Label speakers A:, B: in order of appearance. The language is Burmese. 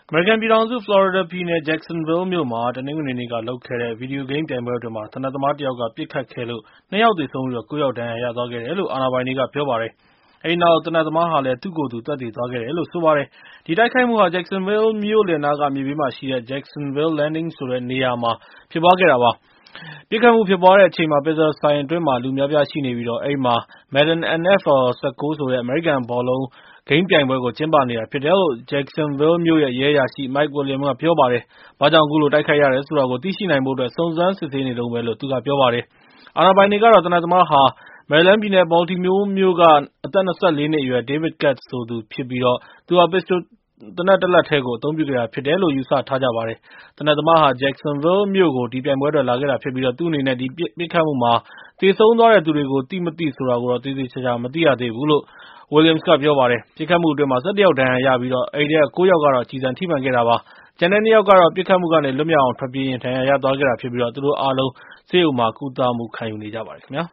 A: အမေရိကန်ပြည်ထောင်စု ဖလော်ရီဒါပြည်နယ် Jacksonville မြို့မှာ တနင်္ဂနွေနေ့ကလုပ်ခဲ့တဲ့ ဗီဒီယိုဂိမ်းပြိုင်ပွဲအတွင်း သေနတ်သမားတယောက်က ပစ်ခတ်ခဲ့လို့ ၂ ယောက်သေဆုံးပြီး 9 ယောက် ဒဏ်ရာရသွားခဲ့တယ်လို့ အာဏာပိုင်တွေက ပြောပါတယ်။ အဲဒီနောက် သေနတ်သမားဟာလည်း သူ့ကိုယ်သူ သတ်သေသွားခဲ့တယ်လို့ ဆိုပါတယ်။ ဒီတိုက်ခိုက်မှုဟာ Jacksonville မြို့လယ်နားက မြစ်ဘေးမှာရှိတဲ့ Jacksonville Landing ဆိုတဲ့နေရာမှာ ဖြစ်ပွားခဲ့တာပါ။ ပစ်ခတ်မှုဖြစ်ပွားတဲ့အချိန်မှာ ပစ်ဇာဆိုင်အတွင်းမှာ လူအများအပြားရှိနေပြီး အဲဒီမှာ Madden NFL 19 ဆိုတဲ့ အမေရိကန်ဘောလုံးဂိမ်းပြိုင်ပွဲကို ကျင်းပနေတာဖြစ်တယ်လို့ Jacksonville မြို့ရဲ့ ရဲအရာရှိ Mike Williams က ပြောပါတယ်။ ဘာကြောင့် အခုလို တိုက်ခိုက်ရတယ်ဆိုတာကို သိရှိနိုင်ဖို့အတွက် စုံစမ်းစစ်ဆေးနေတုန်းပဲလို့ သူကပြောပါတယ်။ အာဏာပိုင်တွေကတော့ သေနတ်သမားဟာ မယ်ရီလန်းပြည်နယ် Baltimore မြို့က အသက် ၂၄ နှစ်အရွယ် David Katz ဆိုသူဖြစ်ပြီး သူဟာ ပစ္စတိုသေနတ်တလက်တည်းကို အသုံးပြုခဲ့တာဖြစ်တယ်လို့ ယူဆထားကြပါတယ်။ သေနတ်သမားဟာ Jacksonville မြို့ကို ဒီပြိုင်ပွဲအတွက် လာခဲ့တာဖြစ်ပြီး သူ့အနေနဲ့ ဒီပစ်ခတ်မှုမှာ သေဆုံးသွားတဲ့သူတွေကို သိမသိဆိုတာကိုတော့ သေသေချာချာ မသိရသေးဘူးလို့ Williams က ပြောပါတယ်။ ပစ်ခတ်မှုအတွင်း ၁၁ ယောက် ဒဏ်ရာရပြီး အဲဒီထဲက 9 ယောက်ကတော့ ကျည်ဆံထိမှန်ခဲ့တာပါ။ ကျန်တဲ့ 2 ယောက်ကတော့ ပစ်ခတ်မှုကနေ လွတ်မြောက်အောင် ထွက်ပြေးရင်း ဒဏ်ရာရသွားခဲ့တာဖြစ်ပြီး သူတို့အားလုံး ဆေးရုံမှာ ကုသမှုခံယူနေကြပါတယ်ခင်ဗျာ